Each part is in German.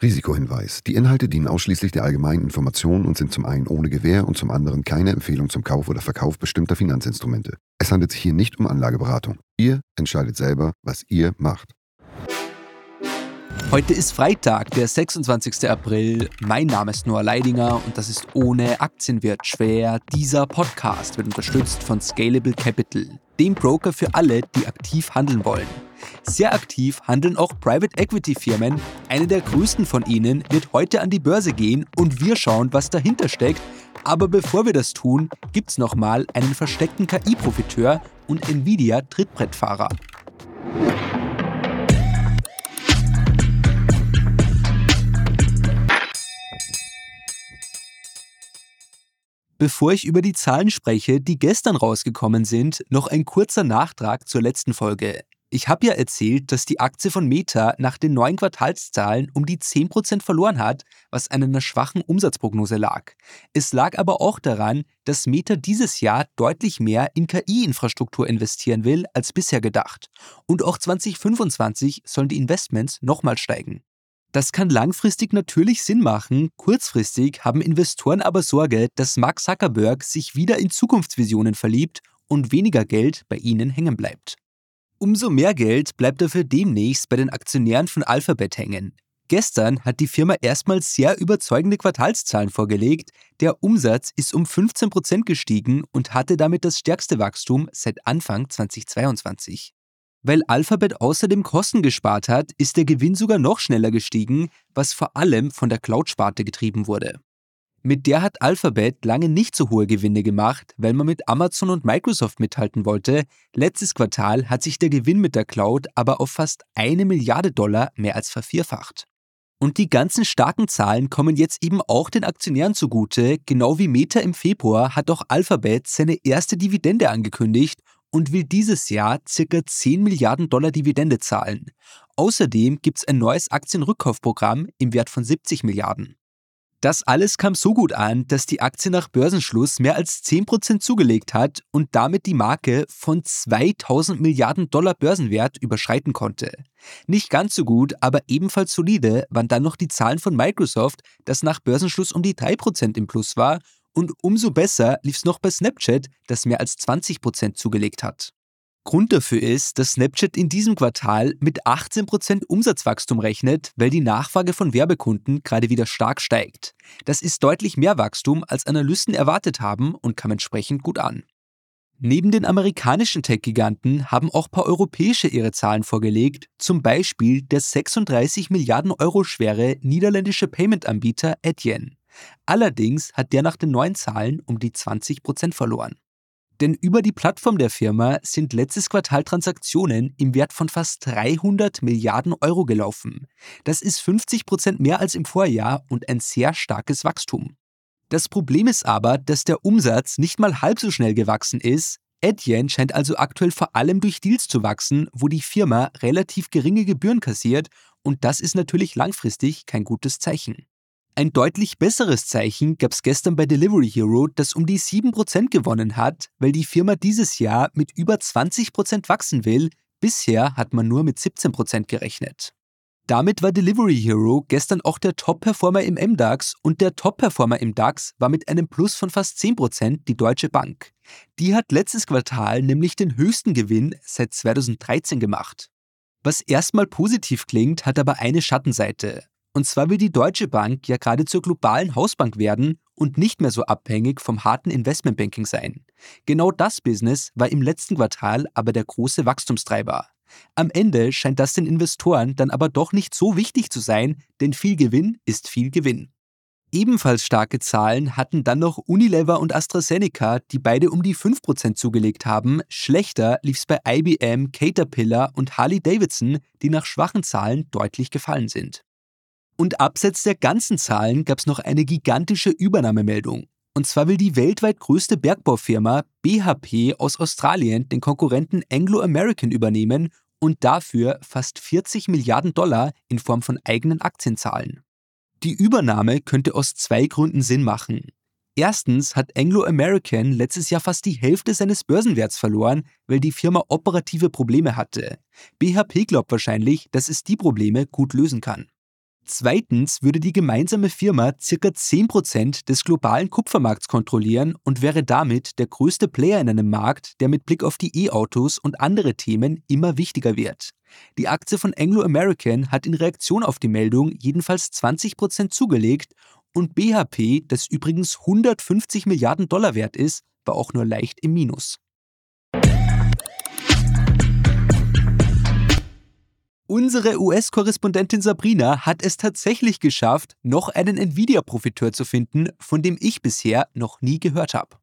Risikohinweis. Die Inhalte dienen ausschließlich der allgemeinen Information und sind zum einen ohne Gewähr und zum anderen keine Empfehlung zum Kauf oder Verkauf bestimmter Finanzinstrumente. Es handelt sich hier nicht um Anlageberatung. Ihr entscheidet selber, was ihr macht. Heute ist Freitag, der 26. April. Mein Name ist Noah Leidinger und das ist Ohne Aktien wird schwer. Dieser Podcast wird unterstützt von Scalable Capital, dem Broker für alle, die aktiv handeln wollen. Sehr aktiv handeln auch Private Equity Firmen. Eine der größten von ihnen wird heute an die Börse gehen und wir schauen, was dahinter steckt. Aber bevor wir das tun, gibt's nochmal einen versteckten KI-Profiteur und Nvidia-Trittbrettfahrer. Bevor ich über die Zahlen spreche, die gestern rausgekommen sind, noch ein kurzer Nachtrag zur letzten Folge. Ich habe ja erzählt, dass die Aktie von Meta nach den neuen Quartalszahlen um die 10% verloren hat, was an einer schwachen Umsatzprognose lag. Es lag aber auch daran, dass Meta dieses Jahr deutlich mehr in KI-Infrastruktur investieren will als bisher gedacht. Und auch 2025 sollen die Investments nochmal steigen. Das kann langfristig natürlich Sinn machen, kurzfristig haben Investoren aber Sorge, dass Mark Zuckerberg sich wieder in Zukunftsvisionen verliebt und weniger Geld bei ihnen hängen bleibt. Umso mehr Geld bleibt dafür demnächst bei den Aktionären von Alphabet hängen. Gestern hat die Firma erstmals sehr überzeugende Quartalszahlen vorgelegt. Der Umsatz ist um 15% gestiegen und hatte damit das stärkste Wachstum seit Anfang 2022. Weil Alphabet außerdem Kosten gespart hat, ist der Gewinn sogar noch schneller gestiegen, was vor allem von der Cloud-Sparte getrieben wurde. Mit der hat Alphabet lange nicht so hohe Gewinne gemacht, weil man mit Amazon und Microsoft mithalten wollte. Letztes Quartal hat sich der Gewinn mit der Cloud aber auf fast $1 Milliarde mehr als vervierfacht. Und die ganzen starken Zahlen kommen jetzt eben auch den Aktionären zugute. Genau wie Meta im Februar hat auch Alphabet seine erste Dividende angekündigt und will dieses Jahr ca. $10 Milliarden Dividende zahlen. Außerdem gibt es ein neues Aktienrückkaufprogramm im Wert von 70 Milliarden. Das alles kam so gut an, dass die Aktie nach Börsenschluss mehr als 10% zugelegt hat und damit die Marke von 2000 Milliarden Dollar Börsenwert überschreiten konnte. Nicht ganz so gut, aber ebenfalls solide waren dann noch die Zahlen von Microsoft, das nach Börsenschluss um die 3% im Plus war. Und umso besser lief es noch bei Snapchat, das mehr als 20% zugelegt hat. Grund dafür ist, dass Snapchat in diesem Quartal mit 18% Umsatzwachstum rechnet, weil die Nachfrage von Werbekunden gerade wieder stark steigt. Das ist deutlich mehr Wachstum, als Analysten erwartet haben und kam entsprechend gut an. Neben den amerikanischen Tech-Giganten haben auch ein paar europäische ihre Zahlen vorgelegt, zum Beispiel der 36 Milliarden Euro schwere niederländische Payment-Anbieter Adyen. Allerdings hat der nach den neuen Zahlen um die 20% verloren. Denn über die Plattform der Firma sind letztes Quartal Transaktionen im Wert von fast 300 Milliarden Euro gelaufen. Das ist 50% mehr als im Vorjahr und ein sehr starkes Wachstum. Das Problem ist aber, dass der Umsatz nicht mal halb so schnell gewachsen ist. Adyen scheint also aktuell vor allem durch Deals zu wachsen, wo die Firma relativ geringe Gebühren kassiert und das ist natürlich langfristig kein gutes Zeichen. Ein deutlich besseres Zeichen gab es gestern bei Delivery Hero, das um die 7% gewonnen hat, weil die Firma dieses Jahr mit über 20% wachsen will. Bisher hat man nur mit 17% gerechnet. Damit war Delivery Hero gestern auch der Top-Performer im MDAX und der Top-Performer im DAX war mit einem Plus von fast 10% die Deutsche Bank. Die hat letztes Quartal nämlich den höchsten Gewinn seit 2013 gemacht. Was erstmal positiv klingt, hat aber eine Schattenseite. Und zwar will die Deutsche Bank ja gerade zur globalen Hausbank werden und nicht mehr so abhängig vom harten Investmentbanking sein. Genau das Business war im letzten Quartal aber der große Wachstumstreiber. Am Ende scheint das den Investoren dann aber doch nicht so wichtig zu sein, denn viel Gewinn ist viel Gewinn. Ebenfalls starke Zahlen hatten dann noch Unilever und AstraZeneca, die beide um die 5% zugelegt haben. Schlechter lief es bei IBM, Caterpillar und Harley-Davidson, die nach schwachen Zahlen deutlich gefallen sind. Und abseits der ganzen Zahlen gab es noch eine gigantische Übernahmemeldung. Und zwar will die weltweit größte Bergbaufirma BHP aus Australien den Konkurrenten Anglo American übernehmen und dafür fast 40 Milliarden Dollar in Form von eigenen Aktien zahlen. Die Übernahme könnte aus 2 Gründen Sinn machen. Erstens hat Anglo American letztes Jahr fast die Hälfte seines Börsenwerts verloren, weil die Firma operative Probleme hatte. BHP glaubt wahrscheinlich, dass es die Probleme gut lösen kann. Zweitens würde die gemeinsame Firma ca. 10% des globalen Kupfermarkts kontrollieren und wäre damit der größte Player in einem Markt, der mit Blick auf die E-Autos und andere Themen immer wichtiger wird. Die Aktie von Anglo American hat in Reaktion auf die Meldung jedenfalls 20% zugelegt und BHP, das übrigens 150 Milliarden Dollar wert ist, war auch nur leicht im Minus. Unsere US-Korrespondentin Sabrina hat es tatsächlich geschafft, noch einen Nvidia-Profiteur zu finden, von dem ich bisher noch nie gehört habe.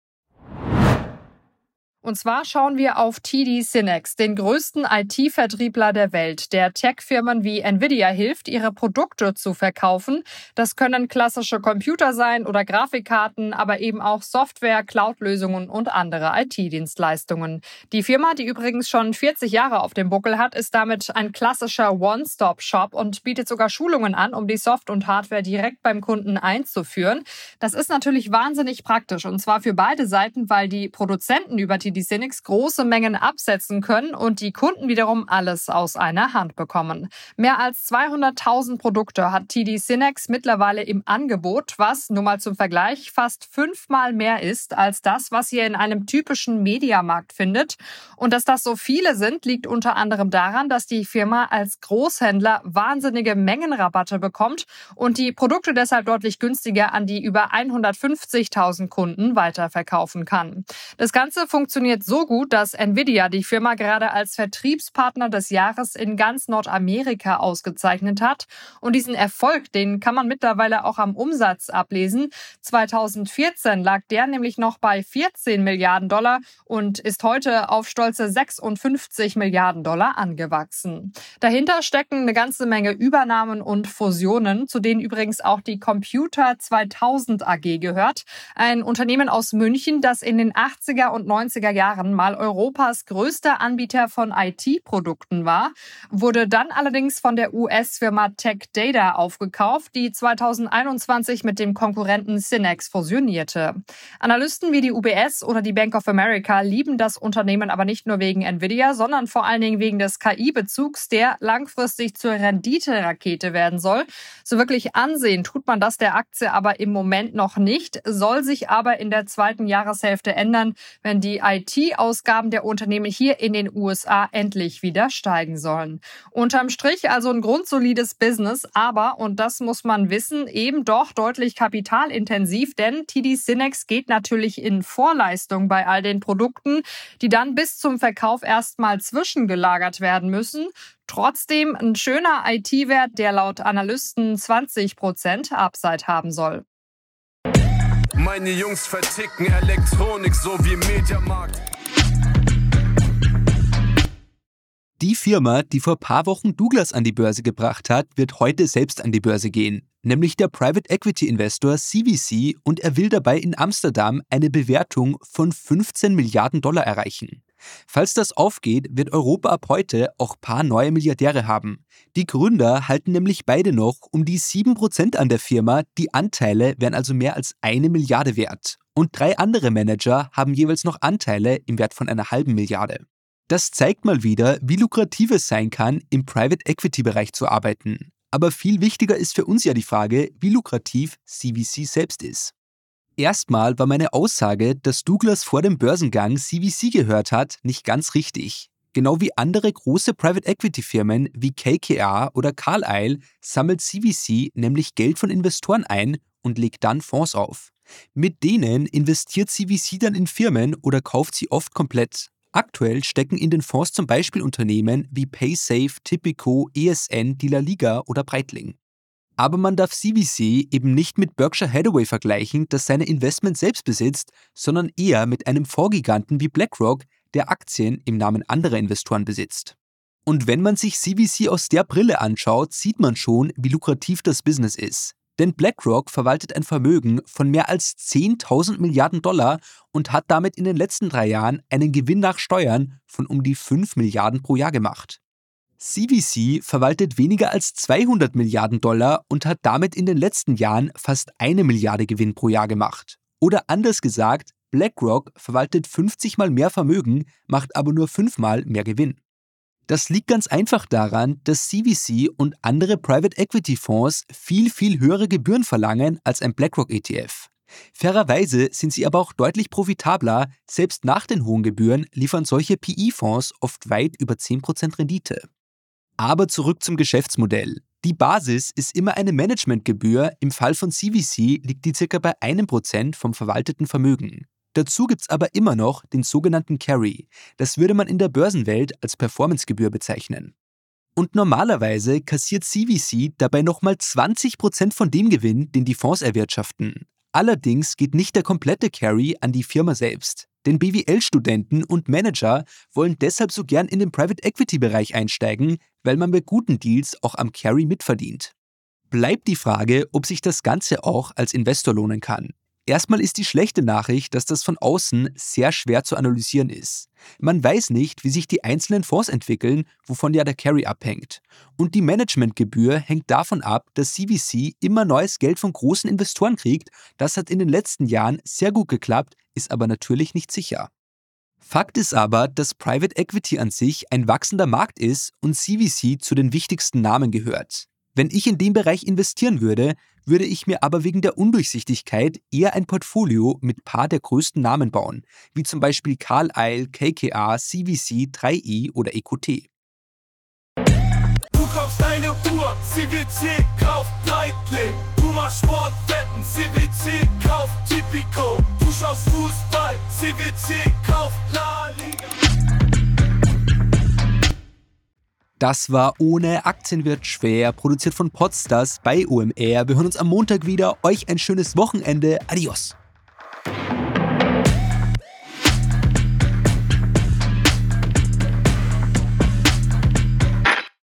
Und zwar schauen wir auf TD SYNNEX, den größten IT-Vertriebler der Welt, der Tech-Firmen wie Nvidia hilft, ihre Produkte zu verkaufen. Das können klassische Computer sein oder Grafikkarten, aber eben auch Software, Cloud-Lösungen und andere IT-Dienstleistungen. Die Firma, die übrigens schon 40 Jahre auf dem Buckel hat, ist damit ein klassischer One-Stop-Shop und bietet sogar Schulungen an, um die Soft- und Hardware direkt beim Kunden einzuführen. Das ist natürlich wahnsinnig praktisch und zwar für beide Seiten, weil die Produzenten über TD SYNNEX große Mengen absetzen können und die Kunden wiederum alles aus einer Hand bekommen. Mehr als 200.000 Produkte hat TD SYNNEX mittlerweile im Angebot, was, nur mal zum Vergleich, fast 5-mal mehr ist als das, was ihr in einem typischen Mediamarkt findet. Und dass das so viele sind, liegt unter anderem daran, dass die Firma als Großhändler wahnsinnige Mengenrabatte bekommt und die Produkte deshalb deutlich günstiger an die über 150.000 Kunden weiterverkaufen kann. Das Ganze funktioniert so gut, dass Nvidia die Firma gerade als Vertriebspartner des Jahres in ganz Nordamerika ausgezeichnet hat. Und diesen Erfolg, den kann man mittlerweile auch am Umsatz ablesen. 2014 lag der nämlich noch bei 14 Milliarden Dollar und ist heute auf stolze 56 Milliarden Dollar angewachsen. Dahinter stecken eine ganze Menge Übernahmen und Fusionen, zu denen übrigens auch die Computer 2000 AG gehört. Ein Unternehmen aus München, das in den 80er und 90er Jahren mal Europas größter Anbieter von IT-Produkten war, wurde dann allerdings von der US-Firma Tech Data aufgekauft, die 2021 mit dem Konkurrenten SYNNEX fusionierte. Analysten wie die UBS oder die Bank of America lieben das Unternehmen aber nicht nur wegen Nvidia, sondern vor allen Dingen wegen des KI-Bezugs, der langfristig zur Rendite-Rakete werden soll. So wirklich ansehen tut man das der Aktie aber im Moment noch nicht, soll sich aber in der zweiten Jahreshälfte ändern, wenn die IT-Ausgaben der Unternehmen hier in den USA endlich wieder steigen sollen. Unterm Strich also ein grundsolides Business, aber, und das muss man wissen, eben doch deutlich kapitalintensiv, denn TD SYNNEX geht natürlich in Vorleistung bei all den Produkten, die dann bis zum Verkauf erstmal zwischengelagert werden müssen. Trotzdem ein schöner IT-Wert, der laut Analysten 20% Upside haben soll. Meine Jungs verticken Elektronik so wie Mediamarkt. Die Firma, die vor ein paar Wochen Douglas an die Börse gebracht hat, wird heute selbst an die Börse gehen, nämlich der Private Equity Investor CVC, und er will dabei in Amsterdam eine Bewertung von 15 Milliarden Dollar erreichen. Falls das aufgeht, wird Europa ab heute auch ein paar neue Milliardäre haben. Die Gründer halten nämlich beide noch um die 7% an der Firma, die Anteile wären also mehr als 1 Milliarde wert. Und 3 andere Manager haben jeweils noch Anteile im Wert von einer halben Milliarde. Das zeigt mal wieder, wie lukrativ es sein kann, im Private Equity Bereich zu arbeiten. Aber viel wichtiger ist für uns ja die Frage, wie lukrativ CVC selbst ist. Erstmal war meine Aussage, dass Douglas vor dem Börsengang CVC gehört hat, nicht ganz richtig. Genau wie andere große Private Equity Firmen wie KKR oder Carlyle sammelt CVC nämlich Geld von Investoren ein und legt dann Fonds auf. Mit denen investiert CVC dann in Firmen oder kauft sie oft komplett. Aktuell stecken in den Fonds zum Beispiel Unternehmen wie Paysafe, Tipico, ESN, Die La Liga oder Breitling. Aber man darf CVC eben nicht mit Berkshire Hathaway vergleichen, das seine Investments selbst besitzt, sondern eher mit einem Fondsgiganten wie BlackRock, der Aktien im Namen anderer Investoren besitzt. Und wenn man sich CVC aus der Brille anschaut, sieht man schon, wie lukrativ das Business ist. Denn BlackRock verwaltet ein Vermögen von mehr als 10.000 Milliarden Dollar und hat damit in den letzten 3 Jahren einen Gewinn nach Steuern von um die 5 Milliarden pro Jahr gemacht. CVC verwaltet weniger als 200 Milliarden Dollar und hat damit in den letzten Jahren fast 1 Milliarde Gewinn pro Jahr gemacht. Oder anders gesagt, BlackRock verwaltet 50 mal mehr Vermögen, macht aber nur 5 mal mehr Gewinn. Das liegt ganz einfach daran, dass CVC und andere Private Equity Fonds viel, viel höhere Gebühren verlangen als ein BlackRock ETF. Fairerweise sind sie aber auch deutlich profitabler, selbst nach den hohen Gebühren liefern solche PE-Fonds oft weit über 10% Rendite. Aber zurück zum Geschäftsmodell. Die Basis ist immer eine Managementgebühr, im Fall von CVC liegt die ca. bei 1% vom verwalteten Vermögen. Dazu gibt's aber immer noch den sogenannten Carry. Das würde man in der Börsenwelt als Performancegebühr bezeichnen. Und normalerweise kassiert CVC dabei nochmal 20% von dem Gewinn, den die Fonds erwirtschaften. Allerdings geht nicht der komplette Carry an die Firma selbst. Denn BWL-Studenten und Manager wollen deshalb so gern in den Private-Equity-Bereich einsteigen, weil man bei guten Deals auch am Carry mitverdient. Bleibt die Frage, ob sich das Ganze auch als Investor lohnen kann. Erstmal ist die schlechte Nachricht, dass das von außen sehr schwer zu analysieren ist. Man weiß nicht, wie sich die einzelnen Fonds entwickeln, wovon ja der Carry abhängt. Und die Managementgebühr hängt davon ab, dass CVC immer neues Geld von großen Investoren kriegt. Das hat in den letzten Jahren sehr gut geklappt, ist aber natürlich nicht sicher. Fakt ist aber, dass Private Equity an sich ein wachsender Markt ist und CVC zu den wichtigsten Namen gehört. Wenn ich in dem Bereich investieren würde, würde ich mir aber wegen der Undurchsichtigkeit eher ein Portfolio mit paar der größten Namen bauen, wie zum Beispiel Carlyle, KKR, CVC, 3i oder EQT. Du kaufst eine Uhr, CVC kauft Breitling. Du machst Sportwetten, CVC kauft Tipico. Du schaust Fußball, CVC kauft La Liga. Das war Ohne Aktien wird schwer, produziert von Podstars bei OMR. Wir hören uns am Montag wieder. Euch ein schönes Wochenende. Adios.